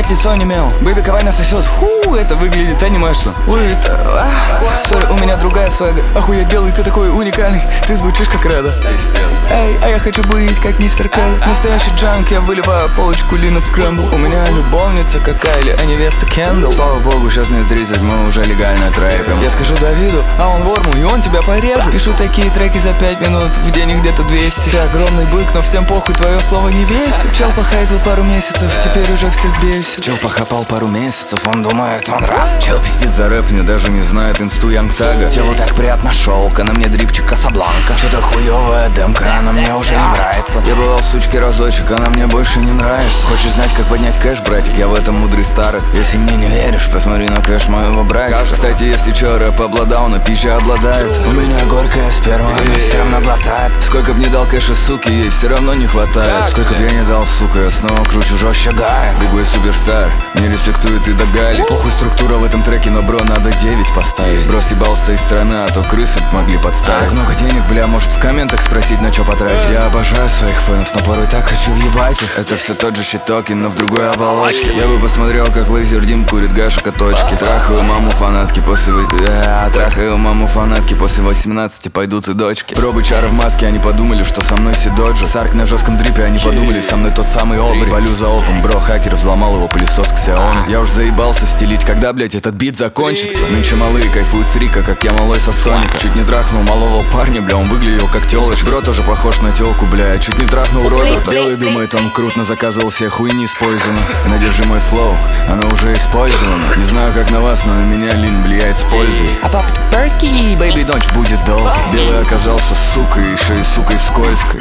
опять лицо онемел. Бэби Кавай насосет, это выглядит анимешно. Сори, у меня другая свага. Охуеть белый, ты такой уникальный. Ты звучишь как Реда. Эй, а я хочу быть как мистер Крей. Настоящий джанк, я выливаю полочку лина в скрэмбл. У меня любовница как Кайли, а невеста Кендалл. Слава богу, сейчас мне 30, мы уже легально трэпим. Я скажу Давиду, а он Ворму, и он тебя порежет. Пишу такие треки за 5 минут, в день их где-то 200. Ты огромный бык, но всем похуй, твое слово не весит. Чел похайпил пару месяцев, теперь уже всех бесит. Чел похапал пару месяцев, он думает, он раз. Чел пиздит за рэп, мне даже не знает инсту Янгтага. Телу так приятно шелка, на мне дрипчик Касабланка. Что-то хуёвая демка, она мне уже не нравится. Я бывал сучки разочек, она мне больше не нравится. Хочешь знать, как поднять кэш, братик, я в этом мудрый старость. Если мне не веришь, посмотри на кэш моего братика. Кстати, если чё, рэп обладал, но пища обладает. У меня горькая сперма, она все равно глотает. Сколько б не дал кэша, суки, ей все равно не хватает. Сколько б я не дал, сука, я снова кручу жестче гаек. Бигбой суперстар, не респектует и до Гали. Похуй структура в этом треке, но бро, надо 9 поставить. Бро съебался из страны, а то крысы могли подставить. Так много денег, бля, может в комментах спросить, на чё потратить. Я обожаю своих фэнов, но порой так хочу въебать их. Это все тот же щитокин, но в другой оболочке. Я бы посмотрел, как Лазер Дим курит гашек от точки. Трахаю маму фанатки после трахаю маму фанатки после 18 пойдут и дочки. Пробы чара в маске, они подумали, что со мной Сидоджи. Сарк на жестком дрипе, они подумали, со мной тот самый Обри. Валю за опом, бро, хакер взломал его пылесос Xiaomi. Я уж заебался стелить, когда, блять, этот бит закончится. Нынче малые кайфуют с Рика, как я малой со Стоника. Чуть не трахнул малого парня, бля, он выглядел как телочь. Бро тоже похож на телку, бля, чуть не трахнул Роберта. Белый думает, он крут, но заказывал себе хуйни с Poison. Надержи мой флоу, она уже использована. Не знаю, как на вас, но на меня лин влияет с пользой. А пап Перки, бэйби, ночь будет долгой. Белый оказался сукой, еще и сукой скользкой.